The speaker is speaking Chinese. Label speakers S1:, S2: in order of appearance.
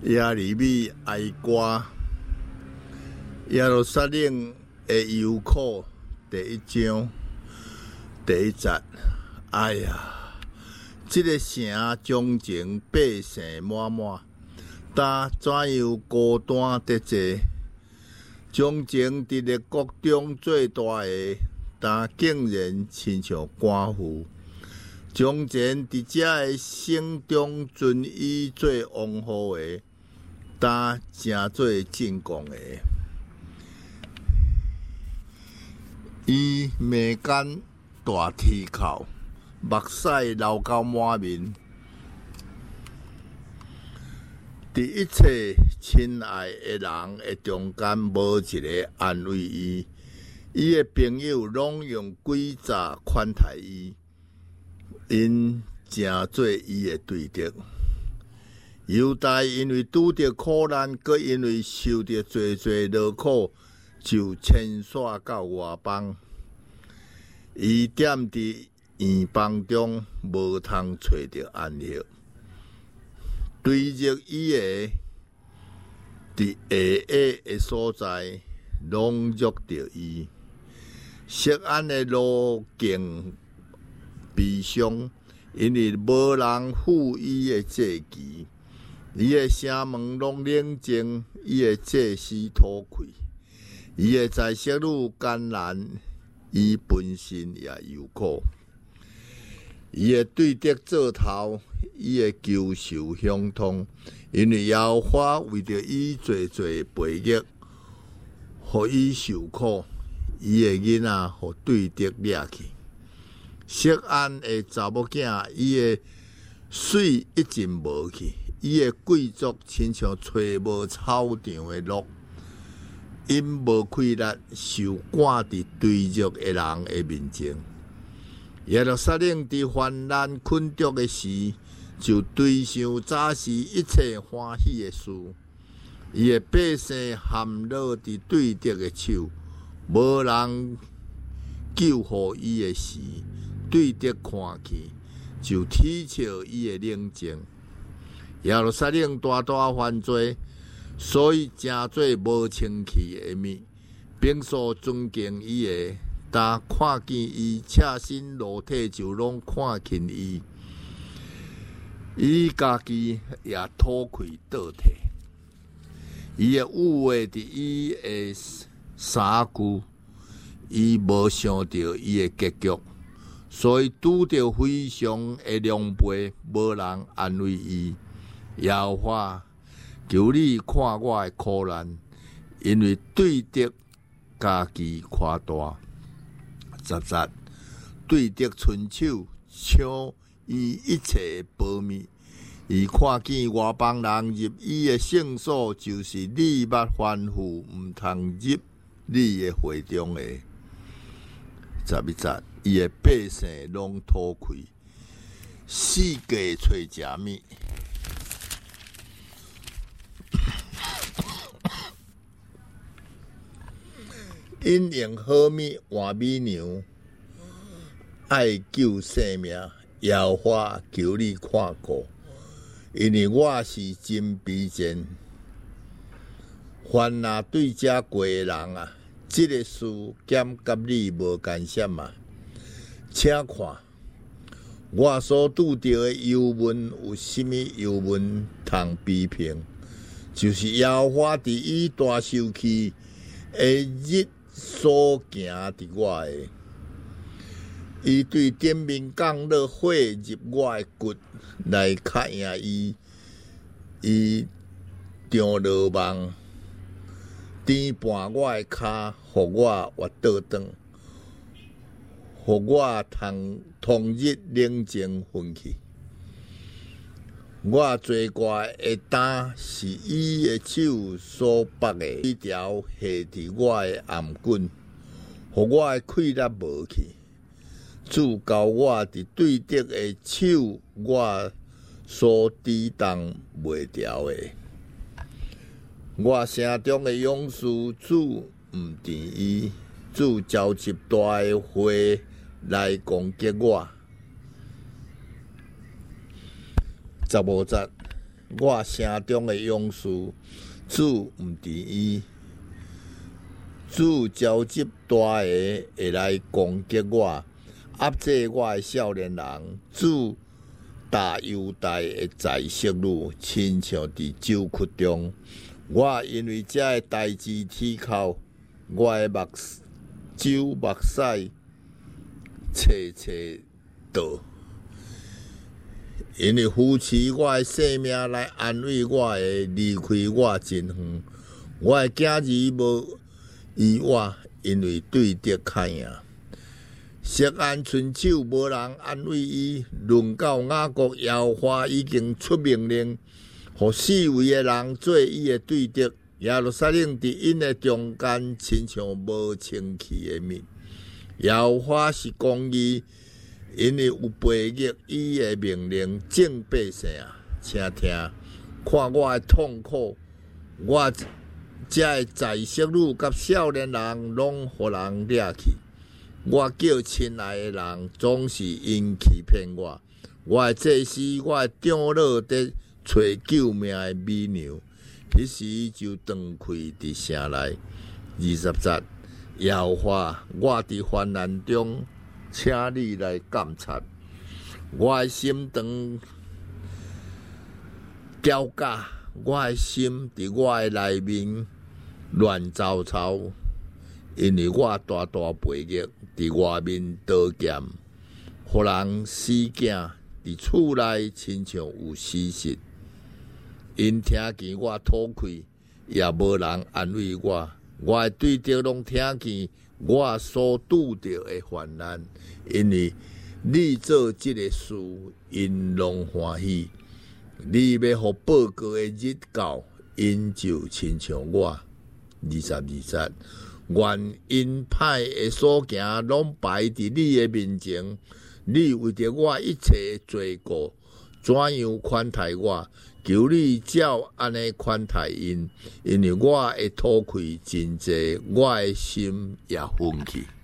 S1: 耶利米哀歌，耶路撒冷的忧苦，第1章第1节。哎呀，这个城忠情百姓满满，但怎样孤单得济？忠情伫咧国中最大个，但竟然亲像寡妇。从前伫遮个省中尊伊做王后个，但正做进贡个。伊眉间大剃口，目屎流到满面。伫一切亲爱的人的中间，无一个安慰伊。伊的朋友拢用诡诈款待伊，因正做伊的对敌。犹大因为拄着苦难，搁因为受着侪侪劳苦，就迁徙到外邦。伊踮伫院房中，无通找着安息。对着伊个伫下下的所在，拢约着伊。錫安的路径悲伤，因为无人赴伊的祭旗。伊的城门拢冷静，伊的祭司吐气，伊的在色女艰难，伊本身也忧苦。伊的对敌做头，伊的忧愁相通，因为耶和华为着伊侪侪背逆，互伊受苦。伊的囡仔互对敌掠去。錫安的查某囝，伊的水一直无去。伊的贵族亲像找无草场的鹿，因无气力，受赶伫对着的人的面前。耶路撒冷伫患难困窘的时，就对想早时一切欢喜的事。伊的百姓陷落伫对敌的手，无人救护伊的时，对敌看去就体笑伊的冷静。耶路撒冷大大犯罪，所以诚做无清气的物。平素尊敬伊的，但看见伊赤身裸体，就拢看轻伊。伊家己也吐气倒退。伊的误会伫伊的衫具，伊无想到伊的结局，所以拄着非常的凉杯，无人安慰伊。耶和华，求你看我的苦难，因为对敌家己夸大。10节，对敌伸手抢伊一切的宝物。伊看见外邦人入伊的圣所，就是你捌吩咐毋通入你的会中的。11节，伊的百姓拢吐气，四界找食物。因用好物换美娘，爱救性命。耶和华，求你看顾，因为我是真卑贱。凡若对遮过的人啊，这个事减甲你无干涉嘛？请看，我所拄到的忧闷，有甚物忧闷通比评？就是耶和华伫伊大受气的日所行伫我的。伊对顶面降落火入我的骨，来较赢伊。伊长落网，颠绊我的骹，互我滑倒转，互我同日冷静昏去。我罪过的担是伊的手所拔的，一条下伫我的颔棍，互我的气力无去。主教我伫对敌的手，我所抵挡袂牢的。我城中的勇士，主毋敌伊，主召集大的火来攻击我。15节， 我城中的勇士，主毋伫伊，主召集大个会来攻击我，压制我的少年人。主打犹大的在色女，亲像伫酒窟中。我因为这个代志啼哭，我的目屎切切倒。因为扶持我的性命来安慰我的，离开我真远。我的囝儿无依我，因为对敌较赢。石安伸手，无人安慰伊。论到雅各，耶和华已经出命令，互四围的人做伊的对敌。耶路撒冷伫因的中间，亲像无清气的蜜。耶和华是公义，因为有背逆伊的命令。众百姓啊，请听，看我的痛苦，我这个在色女甲少年人拢互人掠去。我叫亲爱的人，总是因欺骗我。我的祭司，我的长老伫找救命的美牛，彼时就断开伫城内。20节，耶和华，我伫患难中，请你来监察。我的心肠交假，我的心伫我的内面乱糟糟，因为我大背逆，伫外面刀剑，互人死囝伫厝内亲像有死实。因听见我吐气，也无人安慰我。我的对敌拢听见我所拄着的患难，因为你做这个事，因拢欢喜。你要互报告的日到，因就亲像我。22节，愿因歹的所行拢摆伫你的面前，你为着我一切罪过，怎样款待我？求你照安尼款待因，因为我的吐气真济，我的心也昏去。